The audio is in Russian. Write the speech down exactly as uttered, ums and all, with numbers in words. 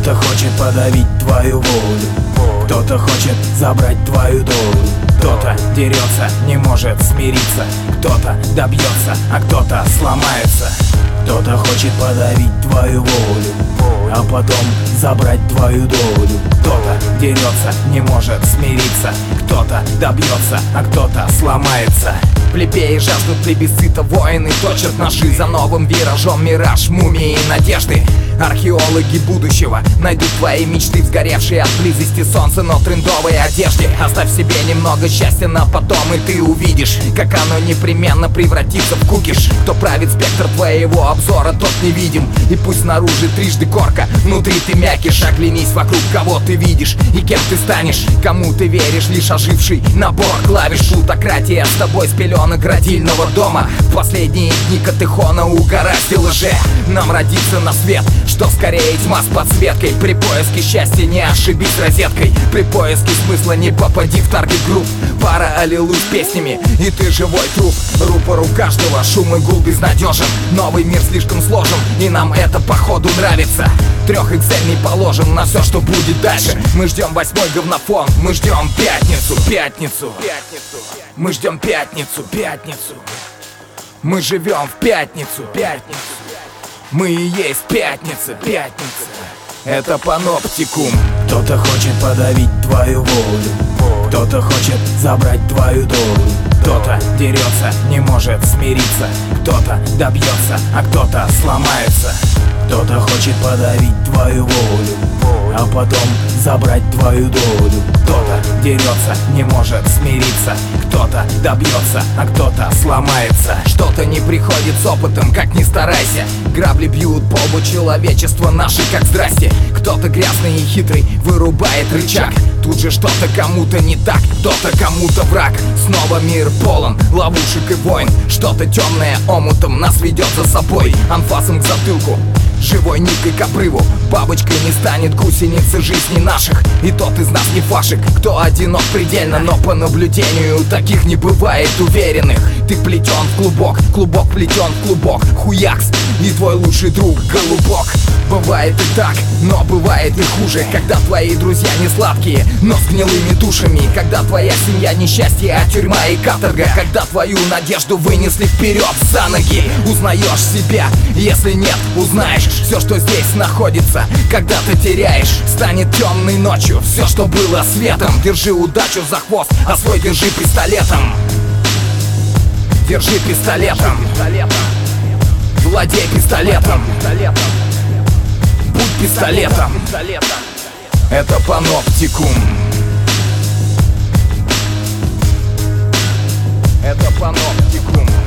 Кто-то хочет подавить твою волю, кто-то хочет забрать твою долю. Кто-то дерется, не может смириться, кто-то добьется, а кто-то сломается. Кто-то хочет подавить твою волю, а потом забрать твою долю. Кто-то дерется, не может смириться, кто-то добьется, а кто-то сломается. Плебеи жаждут плебисцита, воины точат ножи за новым виражом, мираж, мумии и надежды. Археологи будущего найдут твои мечты, сгоревшие от близости солнца, но трендовой одежде. Оставь себе немного счастья на потом, и ты увидишь, как оно непременно превратится в кукиш. Кто правит спектр твоего обзора, тот невидим, и пусть снаружи трижды корка, внутри ты мякиш. Оглянись вокруг, кого ты видишь и кем ты станешь, кому ты веришь, лишь оживший набор клавиш. Плутократия с тобой с пеленок родильного дома. В последние дни Катехона угораздило же нам родиться на свет, что скорее тьма с подсветкой. При поиске счастья не ошибись розеткой, при поиске смысла не попади в таргет-групп. Пара аллилуй с песнями, и ты живой труп. Рупору каждого шум и гул безнадежен. Новый мир слишком сложен, и нам это походу нравится. Трех иксель не положим на все, что будет дальше. Мы ждем восьмой говнофон, мы ждем пятницу, пятницу, пятницу. Мы ждем пятницу, пятницу. Мы живем в пятницу, пятницу. Мы и есть пятница, пятница. Это паноптикум. Кто-то хочет подавить твою волю, кто-то хочет забрать твою долю. Кто-то дерется, не может смириться, кто-то добьется, а кто-то сломается. Кто-то хочет подавить твою волю, а потом забрать твою долю. Кто-то дерется, не может смириться, кто-то добьется, а кто-то сломается. Что-то не приходит с опытом, как ни старайся. Грабли бьют по лбу человечества наши, как здрасте. Кто-то грязный и хитрый вырубает рычаг. Тут же что-то кому-то не так, кто-то кому-то враг. Снова мир полон ловушек и войн. Что-то темное омутом нас ведет за собой, анфасом к затылку, живой ниткой к обрыву. Бабочкой не станет гусеницы жизни наших, и тот из нас не фашик, кто одинок предельно. Но по наблюдению таких не бывает уверенных. Ты плетен в клубок, клубок плетен в клубок. Хуякс, и твой лучший друг голубок. Бывает и так, но бывает и хуже, когда твои друзья не сладкие, но с гнилыми душами. Когда твоя семья несчастье, а тюрьма и каторга. Когда твою надежду вынесли вперед за ноги. Узнаешь себя, если нет, узнаешь все, что здесь находится. Когда ты теряешь, станет темной ночью все, что было светом. Держи удачу за хвост, а свой держи пистолетом. Держи пистолетом. Владей пистолетом. Будь пистолетом. Это паноптикум. Это паноптикум.